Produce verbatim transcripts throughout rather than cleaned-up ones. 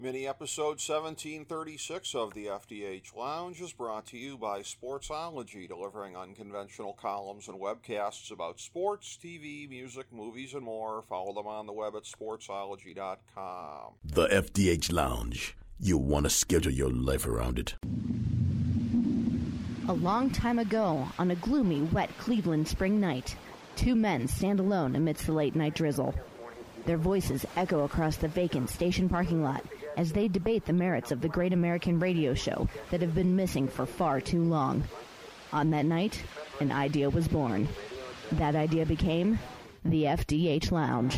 Mini episode seventeen thirty-six of the F D H Lounge is brought to you by Sportsology, delivering unconventional columns and webcasts about sports, T V, music, movies, and more. Follow them on the web at sportsology dot com. The F D H Lounge. You'll want to schedule your life around it. A long time ago, on a gloomy, wet Cleveland spring night, two men stand alone amidst the late-night drizzle. Their voices echo across the vacant station parking lot as they debate the merits of the great American radio show that have been missing for far too long. On that night, an idea was born. That idea became the F D H Lounge.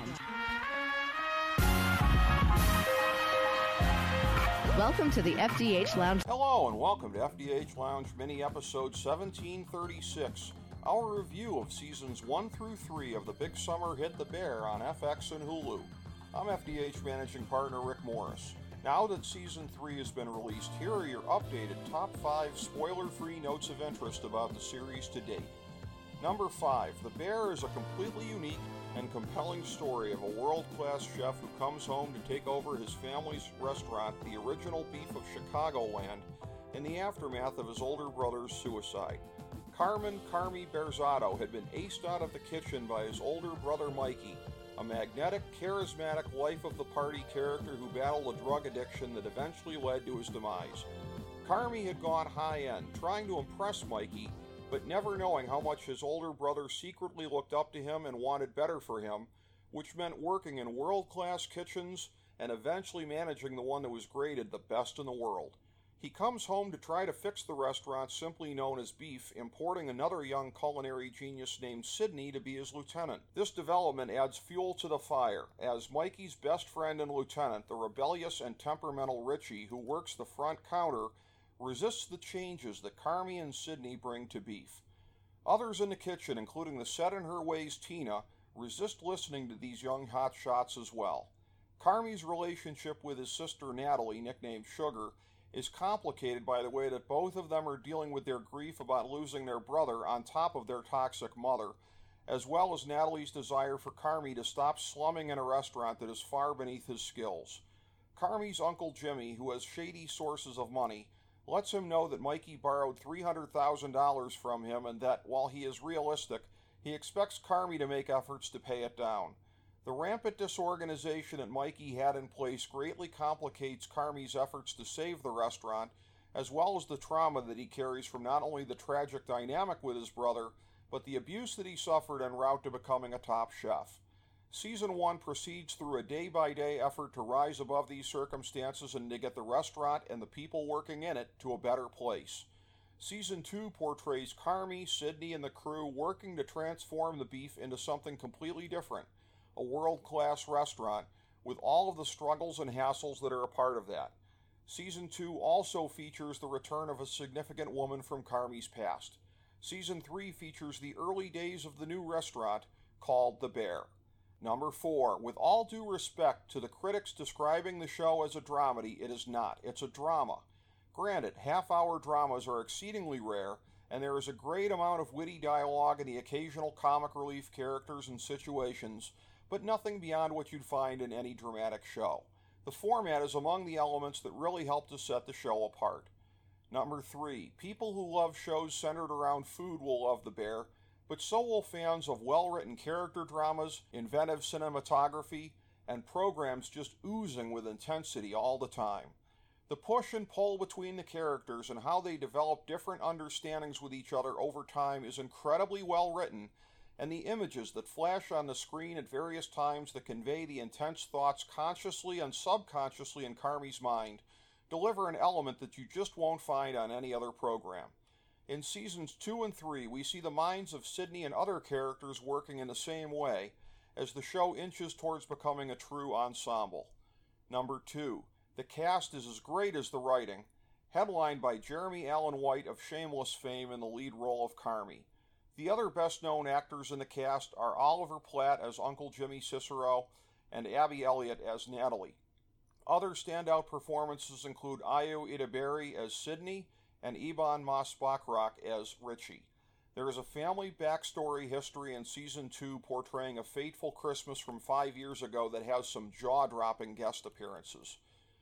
Welcome to the F D H Lounge. Hello and welcome to F D H Lounge mini episode seventeen thirty-six, our review of seasons one through three of the big summer hit The Bear on F X and Hulu. I'm F D H Managing Partner Rick Morris. Now that Season three has been released, here are your updated top five spoiler-free notes of interest about the series to date. Number five, The Bear is a completely unique and compelling story of a world-class chef who comes home to take over his family's restaurant, the Original Beef of Chicagoland, in the aftermath of his older brother's suicide. Carmen Carmy Berzatto had been aced out of the kitchen by his older brother Mikey, a magnetic, charismatic life-of-the-party character who battled a drug addiction that eventually led to his demise. Carmy had gone high-end, trying to impress Mikey, but never knowing how much his older brother secretly looked up to him and wanted better for him, which meant working in world-class kitchens and eventually managing the one that was graded the best in the world. He comes home to try to fix the restaurant simply known as Beef, importing another young culinary genius named Sidney to be his lieutenant. This development adds fuel to the fire, as Mikey's best friend and lieutenant, the rebellious and temperamental Richie, who works the front counter, resists the changes that Carmy and Sidney bring to Beef. Others in the kitchen, including the set-in-her-ways Tina, resist listening to these young hotshots as well. Carmy's relationship with his sister Natalie, nicknamed Sugar, is complicated by the way that both of them are dealing with their grief about losing their brother on top of their toxic mother, as well as Natalie's desire for Carmy to stop slumming in a restaurant that is far beneath his skills. Carmy's Uncle Jimmy, who has shady sources of money, lets him know that Mikey borrowed three hundred thousand dollars from him and that, while he is realistic, he expects Carmy to make efforts to pay it down. The rampant disorganization that Mikey had in place greatly complicates Carmy's efforts to save the restaurant, as well as the trauma that he carries from not only the tragic dynamic with his brother, but the abuse that he suffered en route to becoming a top chef. Season one proceeds through a day-by-day effort to rise above these circumstances and to get the restaurant and the people working in it to a better place. Season two portrays Carmy, Sidney, and the crew working to transform the Beef into something completely different, a world-class restaurant, with all of the struggles and hassles that are a part of that. Season two also features the return of a significant woman from Carmy's past. Season three features the early days of the new restaurant called The Bear. Number four, with all due respect to the critics describing the show as a dramedy, it is not. It's a drama. Granted, half-hour dramas are exceedingly rare, and there is a great amount of witty dialogue and the occasional comic relief characters and situations, but nothing beyond what you'd find in any dramatic show. The format is among the elements that really help to set the show apart. Number three, people who love shows centered around food will love The Bear, but so will fans of well-written character dramas, inventive cinematography, and programs just oozing with intensity all the time. The push and pull between the characters and how they develop different understandings with each other over time is incredibly well written, and the images that flash on the screen at various times that convey the intense thoughts consciously and subconsciously in Carmy's mind deliver an element that you just won't find on any other program. In seasons two and three, we see the minds of Sidney and other characters working in the same way as the show inches towards becoming a true ensemble. Number two, the cast is as great as the writing, headlined by Jeremy Allen White of Shameless fame in the lead role of Carmy. The other best-known actors in the cast are Oliver Platt as Uncle Jimmy Cicero and Abby Elliott as Natalie. Other standout performances include Ayo Edebiri as Sidney and Iban Mas Bachrach as Richie. There is a family backstory history in Season two portraying a fateful Christmas from five years ago that has some jaw-dropping guest appearances.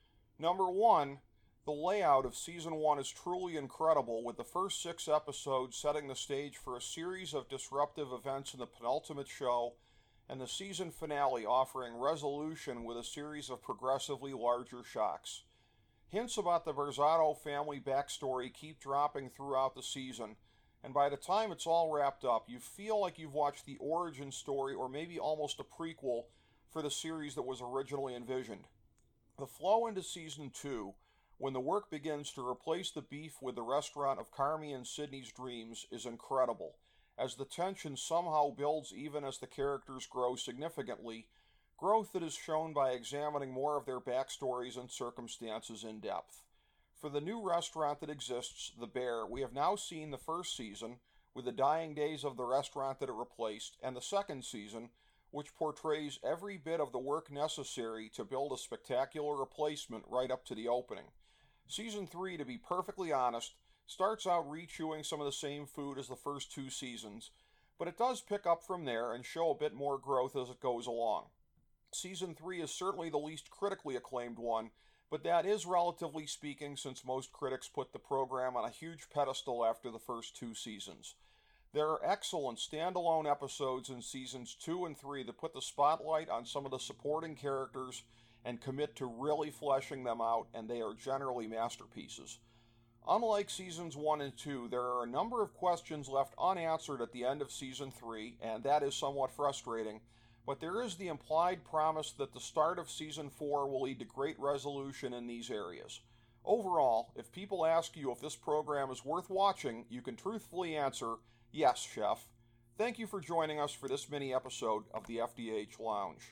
Number one, the layout of Season one is truly incredible, with the first six episodes setting the stage for a series of disruptive events in the penultimate show, and the season finale offering resolution with a series of progressively larger shocks. Hints about the Berzatto family backstory keep dropping throughout the season, and by the time it's all wrapped up, you feel like you've watched the origin story or maybe almost a prequel for the series that was originally envisioned. The flow into Season two, when the work begins to replace the beef with the restaurant of Carmy and Sydney's dreams, is incredible, as the tension somehow builds even as the characters grow significantly, growth that is shown by examining more of their backstories and circumstances in depth. For the new restaurant that exists, The Bear, we have now seen the first season, with the dying days of the restaurant that it replaced, and the second season, which portrays every bit of the work necessary to build a spectacular replacement right up to the opening. Season three, to be perfectly honest, starts out rechewing some of the same food as the first two seasons, but it does pick up from there and show a bit more growth as it goes along. Season three is certainly the least critically acclaimed one, but that is relatively speaking, since most critics put the program on a huge pedestal after the first two seasons. There are excellent standalone episodes in Seasons two and three that put the spotlight on some of the supporting characters and commit to really fleshing them out, and they are generally masterpieces. Unlike Seasons one and two, there are a number of questions left unanswered at the end of Season three, and that is somewhat frustrating, but there is the implied promise that the start of Season four will lead to great resolution in these areas. Overall, if people ask you if this program is worth watching, you can truthfully answer, yes, Chef. Thank you for joining us for this mini episode of the F D H Lounge.